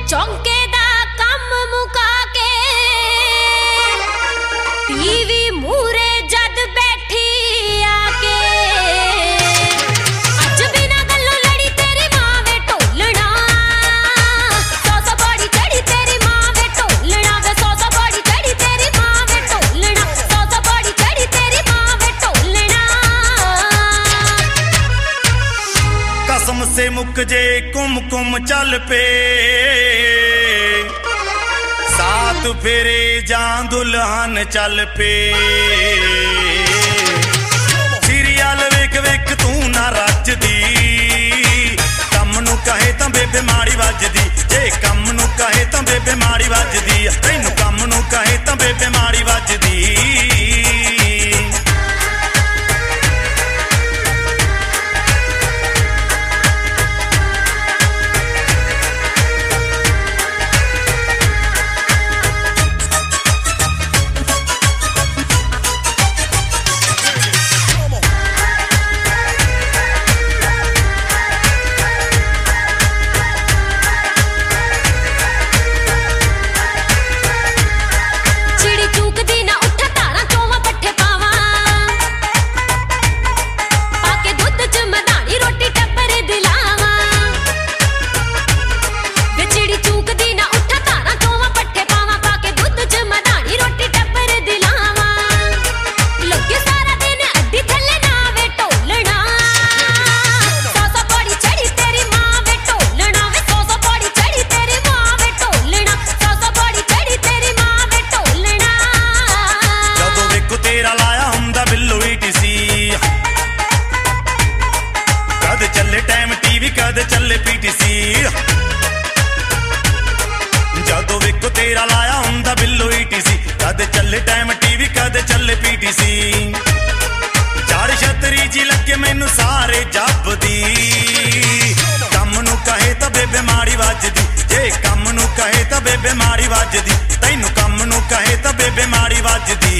चौंके दा कम मुका के टीवी मूरे जद बैठी आके अज बिना गल्लों लड़ी तेरी मां वे ढोलना सौ सौ बड़ी चढ़ी तेरी मां वे ढोलना वे सौ सौ बड़ी चढ़ी तेरी मां वे ढोलना सौ सौ बड़ी चढ़ी तेरी मां वे ढोलना। कसम से मुक जे कुम कुम चल पे सात फेरे जां दुल्हन चल पे सीरियल वेख वेख तू ना रचदी कम नू कहे तां बेबे माड़ी वजदी जे कम नू कहे तां बेबे माड़ी वजदी तैनू कम नू कहे तां बेबे माड़ी वजदी। चले पीटीसी जदों वेखो तेरा लाया हुंदा बिल्लो ईटीसी कद चले टाइम टीवी कद चले पीटीसी चार छतरी जी लगे मैनू सारे जपदी कम नू कहे तां बेबे माड़ी वजदी जे कम नू कहे तां बेबे माड़ी वजदी तैनू कम नू कहे तां बेबे माड़ी वजदी।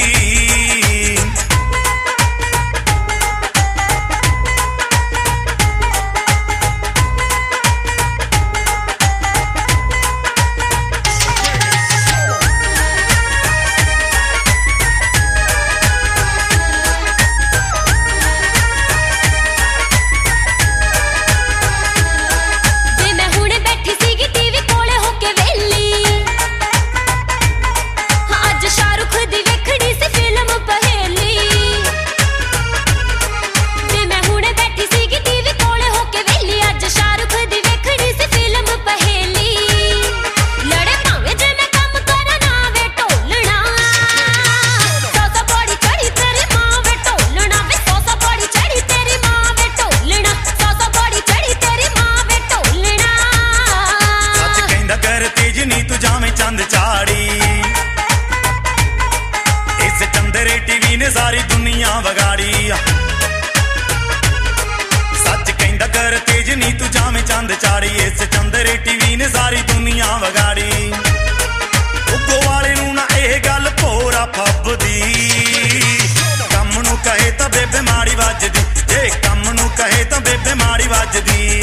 सारी दुनिया बगाड़ी सच कहंदा कर तेज नी तू जामे चंद चाड़ी इस चंदरे टीवी ने सारी दुनिया बगाड़ी उगो वाले नू ना यह गल भोरा फबदी कम नू कहे तां बेबे माड़ी वजदी जे कम नू कहे तां बेबे माड़ी वजदी।